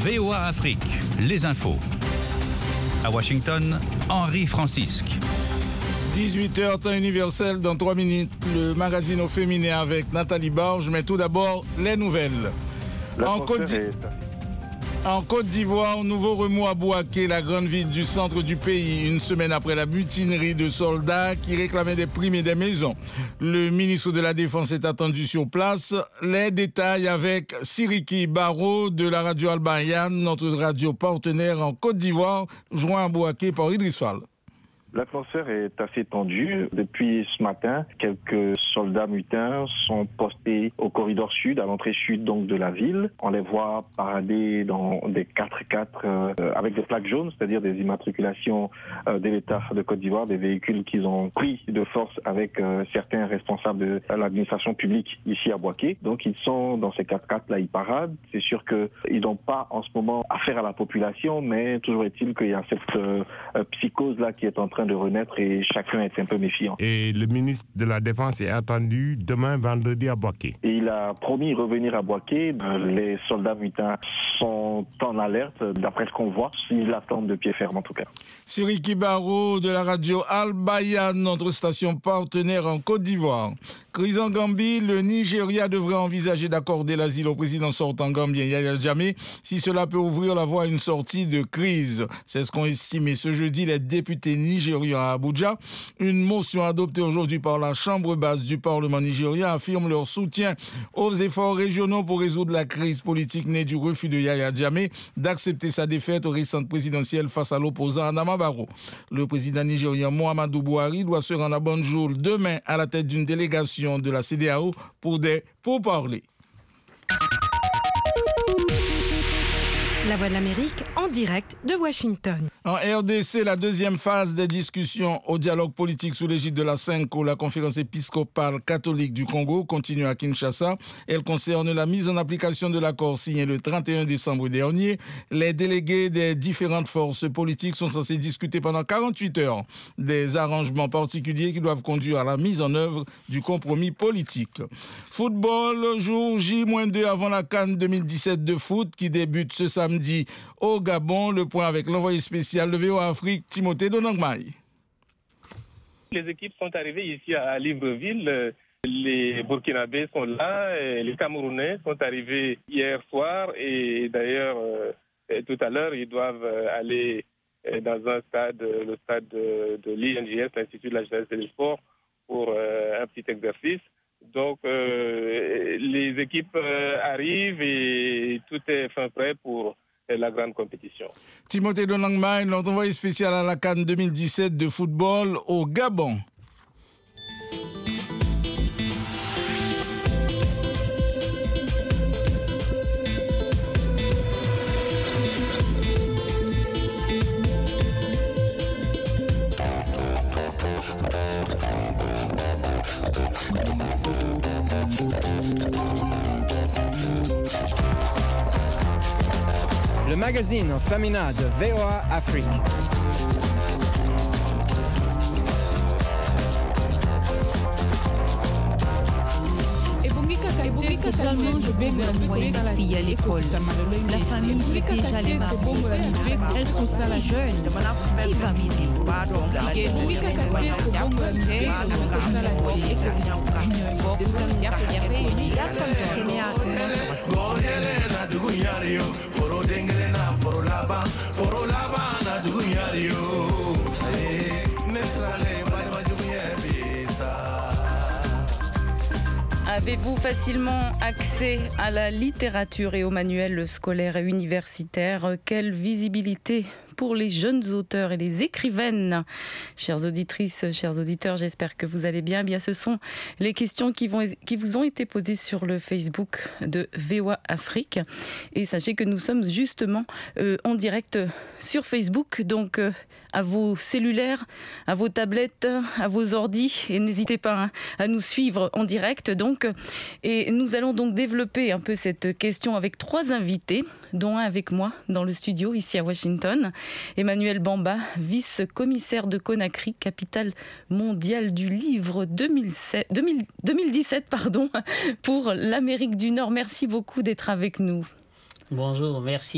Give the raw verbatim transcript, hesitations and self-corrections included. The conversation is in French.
V O A Afrique, les infos. À Washington, Henri Francisque. dix-huit heures, temps universel, dans trois minutes, le magazine au féminin avec Nathalie Borges. Mais tout d'abord, les nouvelles. En Côte, d'I... en Côte d'Ivoire, nouveau remous à Bouaké, la grande ville du centre du pays, une semaine après la mutinerie de soldats qui réclamaient des primes et des maisons. Le ministre de la Défense est attendu sur place. Les détails avec Siriki Barro de la radio Al-Bayan, notre radio partenaire en Côte d'Ivoire, joint à Bouaké par Idriss Fall. L'atmosphère est assez tendue. Depuis ce matin, quelques soldats mutins sont postés au corridor sud, à l'entrée sud donc de la ville. On les voit parader dans des quatre quatre euh, avec des plaques jaunes, c'est-à-dire des immatriculations euh, de l'État de Côte d'Ivoire, des véhicules qu'ils ont pris de force avec euh, certains responsables de l'administration publique ici à Bouaké. Donc ils sont dans ces quatre quatre là, ils paradent. C'est sûr qu'ils n'ont pas en ce moment affaire à la population, mais toujours est-il qu'il y a cette euh, psychose là qui est en train de renaître et chacun est un peu méfiant. Et le ministre de la Défense est attendu demain vendredi à Bouaké. Et il a promis revenir à Bouaké. Les soldats mutins sont en alerte, d'après ce qu'on voit. Ils l'attendent de pied ferme en tout cas. Siriki Barro de la radio Al-Bayan, notre station partenaire en Côte d'Ivoire. Crise en Gambie, le Nigeria devrait envisager d'accorder l'asile au président sortant gambien Yahya Jammeh si cela peut ouvrir la voie à une sortie de crise. C'est ce qu'ont estimé ce jeudi les députés nigérians à Abuja. Une motion adoptée aujourd'hui par la Chambre basse du Parlement nigérien affirme leur soutien aux efforts régionaux pour résoudre la crise politique née du refus de Yahya Jammeh d'accepter sa défaite aux récentes présidentielles face à l'opposant Adama Barrow. Le président nigérien Muhammadu Buhari doit se rendre à Banjul demain à la tête d'une délégation de la C D A O pour des pourparlers. La Voix de l'Amérique en direct de Washington. En R D C, la deuxième phase des discussions au dialogue politique sous l'égide de la CENCO, la conférence épiscopale catholique du Congo, continue à Kinshasa. Elle concerne la mise en application de l'accord signé le trente et un décembre dernier. Les délégués des différentes forces politiques sont censés discuter pendant quarante-huit heures des arrangements particuliers qui doivent conduire à la mise en œuvre du compromis politique. Football, jour J deux avant la CAN deux mille dix-sept de foot qui débute ce samedi au Gabon. Le point avec l'envoyé spécial de V O A Afrique, Timothée Donangmaï. Les équipes sont arrivées ici à Libreville. Les Burkinabés sont là, et les Camerounais sont arrivés hier soir et d'ailleurs euh, tout à l'heure ils doivent aller dans un stade, le stade de, de l'I N J S, l'Institut de la jeunesse et des sports, pour euh, un petit exercice. Donc euh, les équipes euh, arrivent et tout est fin prêt pour la grande compétition. Timothée Donangmaï, notre envoyé spécial à la CAN deux mille dix-sept de football au Gabon. Le magazine féminin de V O A Afrique. Seulement je baigne un moyen de fille à l'école. La famille est déjà les maris. Elles sont si jeunes. Qui va m'aider? Avez-vous facilement accès à la littérature et aux manuels scolaires et universitaires? Quelle visibilité pour les jeunes auteurs et les écrivaines? Chères auditrices, chers auditeurs, j'espère que vous allez bien. Eh bien, ce sont les questions qui, vont, qui vous ont été posées sur le Facebook de V O A Afrique. Et sachez que nous sommes justement euh, en direct sur Facebook, donc euh, à vos cellulaires, à vos tablettes, à vos ordis, et n'hésitez pas hein, à nous suivre en direct. Donc, et nous allons donc développer un peu cette question avec trois invités, dont un avec moi dans le studio ici à Washington. Emmanuel Bamba, vice-commissaire de Conakry, capitale mondiale du livre deux mille sept, deux mille, deux mille dix-sept pardon, pour l'Amérique du Nord. Merci beaucoup d'être avec nous. Bonjour, merci.